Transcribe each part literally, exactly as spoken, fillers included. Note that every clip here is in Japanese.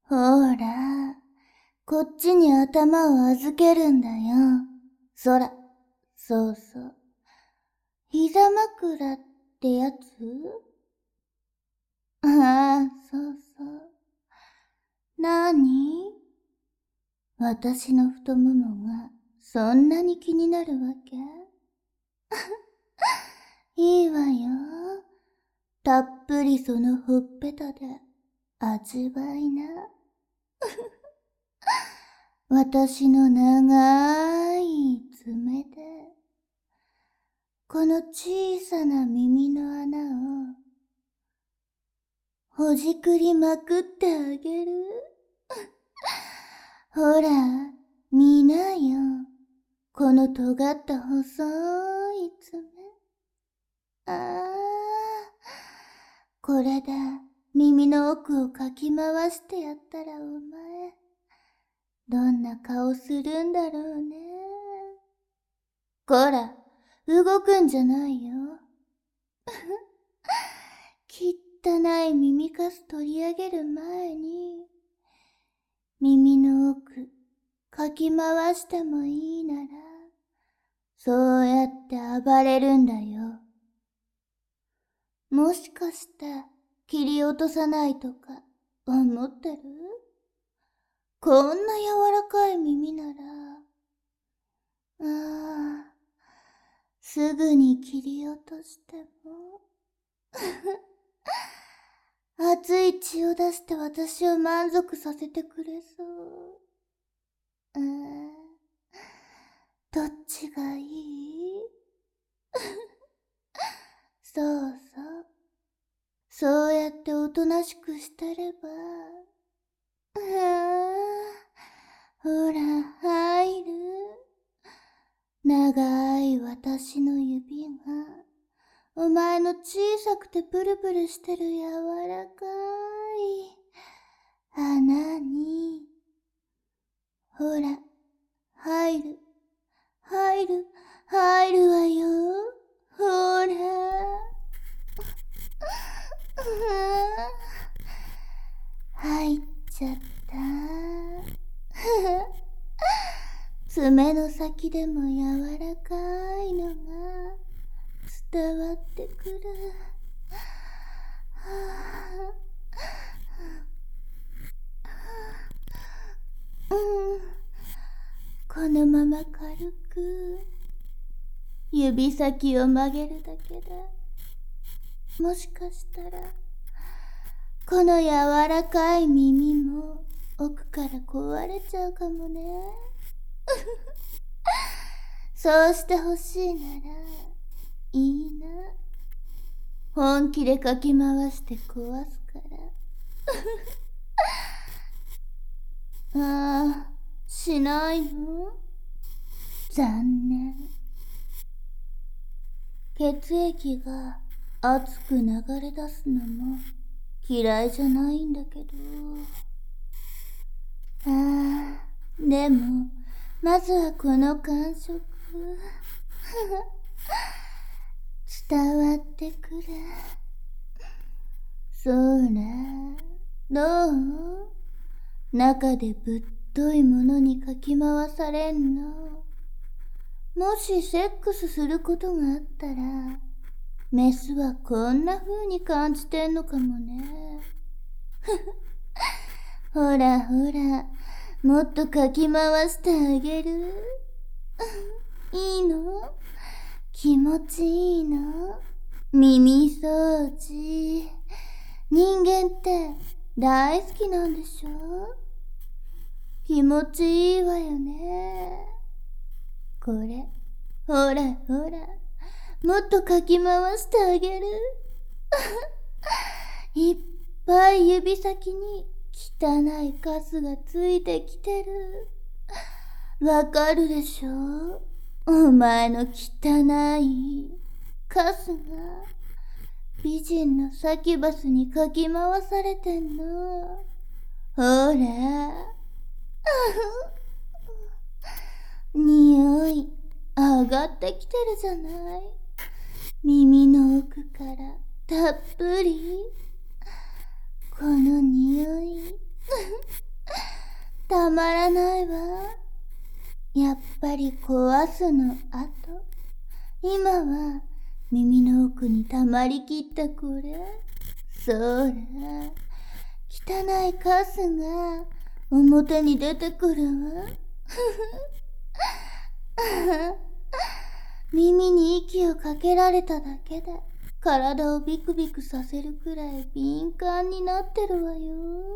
ほら、こっちに頭を預けるんだよ。そら、そうそう。膝枕ってやつ？ああ、そうそう。なに？私の太ももがそんなに気になるわけ？いいわよ。たっぷりそのほっぺたで味わいな。私の長い爪で、この小さな耳の穴を、ほじくりまくってあげる。ほら、見なよ。この尖った細い爪。ああ、これで耳の奥をかき回してやったらお前、どんな顔するんだろうね。こら、動くんじゃないよ。汚い耳かす取り上げる前に、耳の奥、かき回してもいいなら、そうやって暴れるんだよ。もしかして、切り落とさないとか、思ってる？こんな柔らかい耳なら、ああ、すぐに切り落としても。熱い血を出して私を満足させてくれそう。うーん、どっちがいい？そうそう。そうやっておとなしくしてれば。うーん、ほら、入る？長い私の指が、お前の小さくてプルプルしてる柔らかい穴に、ほら、入る、入る、入るわよ。ほら。入っちゃった。爪の先でも柔らかいのが伝わってくる。うん、このまま軽く指先を曲げるだけで、もしかしたらこの柔らかい耳も奥から壊れちゃうかもね。そうしてほしいならいいな。本気でかき回して壊すから。ああ、しないの？残念。血液が熱く流れ出すのも嫌いじゃないんだけど。ああ、でも、まずはこの感触。伝わってくる。そうら、どう？中でぶっといものにかき回されんの。もしセックスすることがあったら、メスはこんな風に感じてんのかもね。ほらほら、もっとかき回してあげる。いいの？気持ちいいの？耳掃除。人間って大好きなんでしょ？気持ちいいわよね。これ、ほらほら、もっとかき回してあげる。いっぱい指先に汚いカスがついてきてる。わかるでしょ？お前の汚いカスが美人のサキュバスにかき回されてんの。ほら。匂い上がってきてるじゃない。耳の奥からたっぷり。この匂いたまらないわ。やっぱり壊すの後。今は耳の奥に溜まりきったこれ。そら、汚いカスが表に出てくるわ。耳に息をかけられただけで体をビクビクさせるくらい敏感になってるわよ。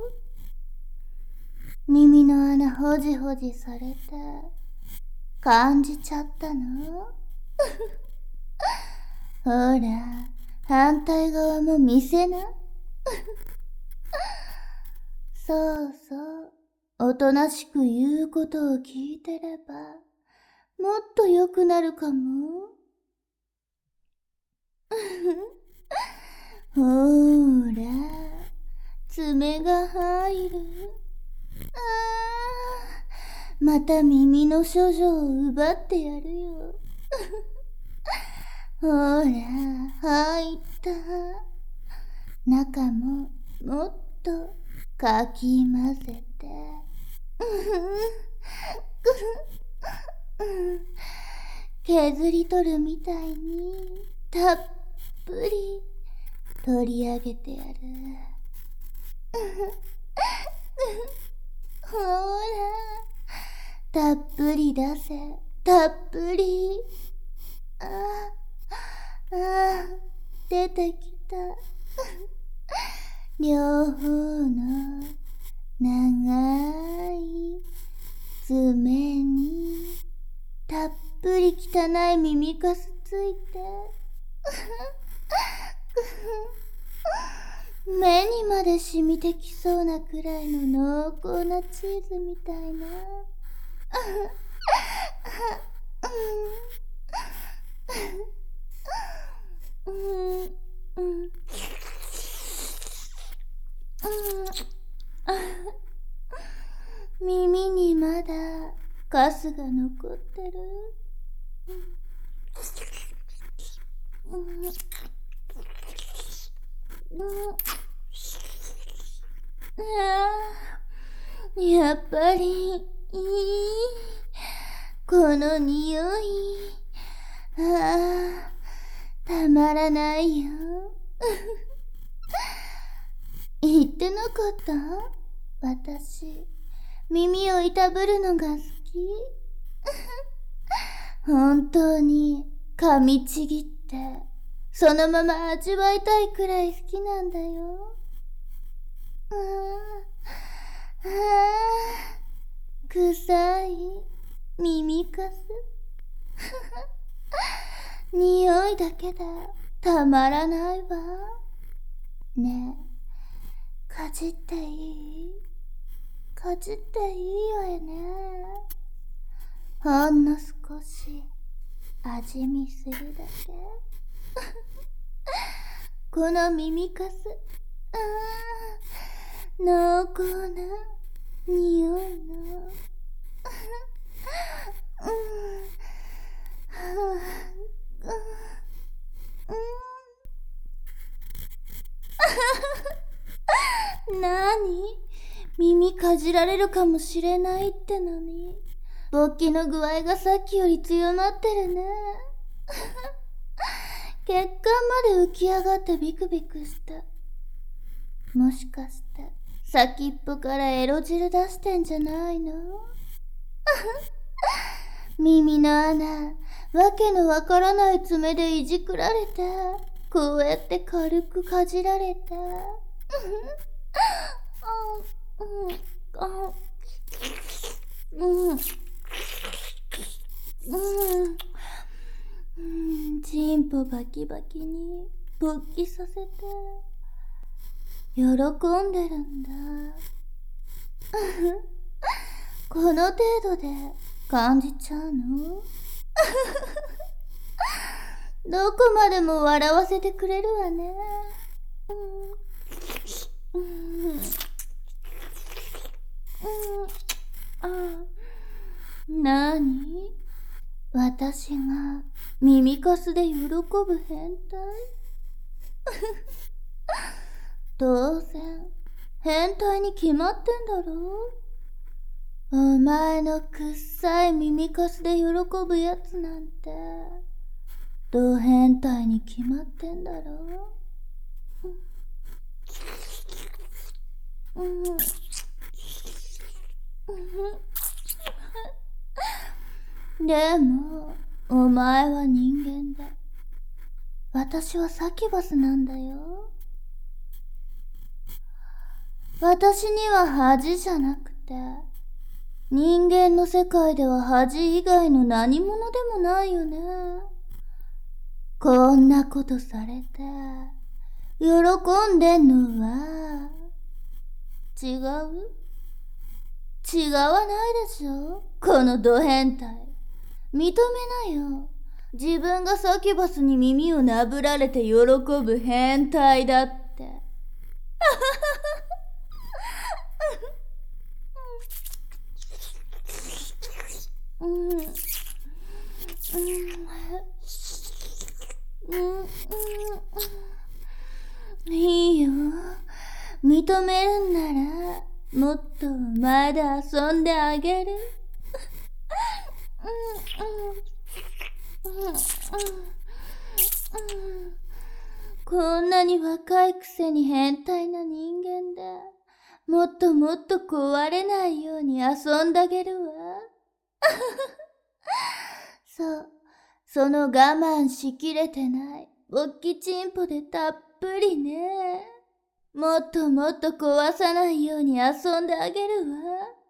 耳の穴ほじほじされて感じちゃったの？ほら、反対側も見せな。そうそう、おとなしく言うことを聞いてればもっと良くなるかも。ほーら、爪が入る。あー、また耳の処女を奪ってやるよ。ほら、入った。中ももっとかき混ぜて。削り取るみたいにたっぷり取り上げてやる。ほら、たっぷり出せ、たっぷり。ああ、ああ、出てきた。両方の長い爪にたっぷり汚い耳かすついて。目にまで染みてきそうなくらいの濃厚なチーズみたいな。うんうん耳にまだカスが残ってる。やっぱりいい、この匂い。ああ、たまらないよ。言ってなかった？私、耳をいたぶるのが好き。本当に噛みちぎってそのまま味わいたいくらい好きなんだよ。ああ、ああ、臭い耳かす。匂いだけでたまらないわ。ねえ、かじっていい？かじっていいわよね。ほんの少し味見するだけ。この耳かす、ああ、濃厚な匂いの。うん、はあ、うん、なに？耳かじられるかもしれないってのに、勃起の具合がさっきより強まってるね。血管まで浮き上がってビクビクした。もしかして先っぽからエロ汁出してんじゃないの？耳の穴、わけのわからない爪でいじくられて、こうやって軽くかじられて。うんうんうん、チンポバキバキに勃起させて喜んでるんだ。この程度で感じちゃうの？どこまでも笑わせてくれるわね。うんうんうん、あ、なに？私が耳かすで喜ぶ変態？当然変態に決まってんだろう。 お前のくっさい耳かすで喜ぶやつなんて、ド変態に決まってんだろ。うん。でも、お前は人間だ。私はサキュバスなんだよ。私には恥じゃなくて、人間の世界では恥以外の何者でもないよね。こんなことされて、喜んでんのは、違う違わないでしょこのド変態。認めなよ。自分がサキュバスに耳をなぶられて喜ぶ変態だって。うん。うん。うん。いいよ。認めるんなら、もっとまだ遊んであげる。こんなに若いくせに変態な人間だ。もっともっと壊れないように遊んであげるわ。そう、その我慢しきれてないおっきちんぽでたっぷりね。もっともっと壊さないように遊んであげるわ。